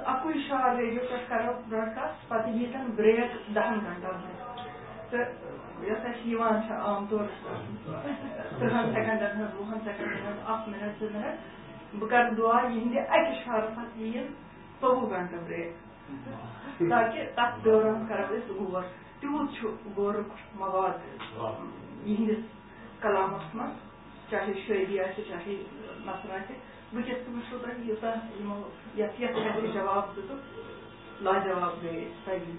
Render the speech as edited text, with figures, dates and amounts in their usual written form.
अकु शार रेडियो पे करो ब्रॉडकास्ट पति यीतन ब्रेक 10 घंटा तो आम तौर 30 सेकंडन 20 सेकंडन 1 मिनट 2 मिनट बह कर दुआ यह अकि शार पे यी 24 घंटा ब्रेक ताकि तथ दौरान करो गौर तूत गौर मवाद यहंदिस कलामस मज चाहे शायरी चाहे नसर वस वो यूता जवाब दित लाजवाब गई